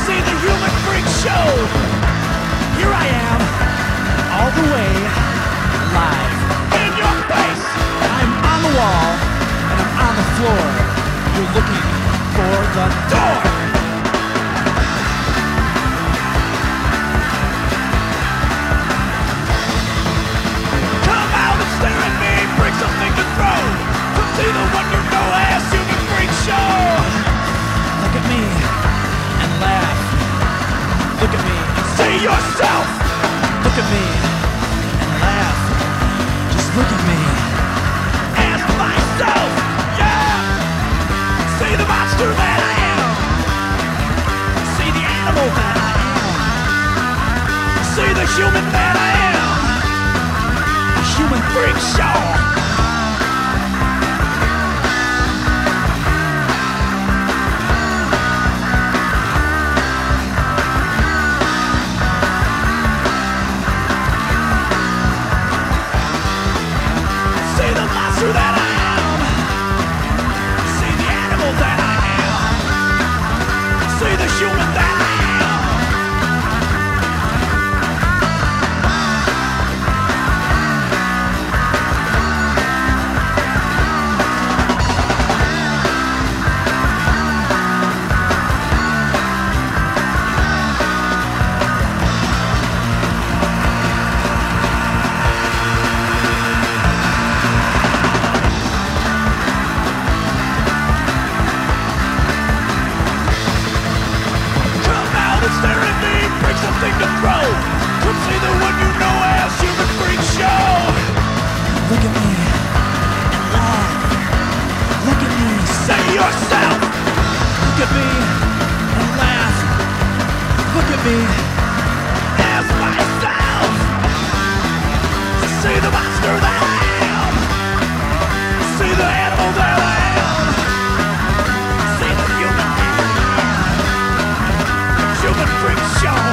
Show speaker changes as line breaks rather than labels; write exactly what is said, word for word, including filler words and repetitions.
see the human freak show. Here I am, all the way live in your face. I'm on the wall and I'm on the floor. You're looking for the door. Come out and stare at me, bring something to throw. Come see the one you know as human freak show. Look at me and laugh. Look at me and see yourself. Look at me and laugh. Just look at me as myself. Yeah. See the monster that I am. See the animal that I am. See the human that I am. A human freak show. That I am. See the animal that I am. See the human that I am. Stare at me, bring something to throw. Come see the one you know as human freak show. Look at me and laugh. Look at me, say yourself. Look at me and laugh. Look at me as myself. See the monster that I am. See the animal that I am. See the human that I am. Human freak show.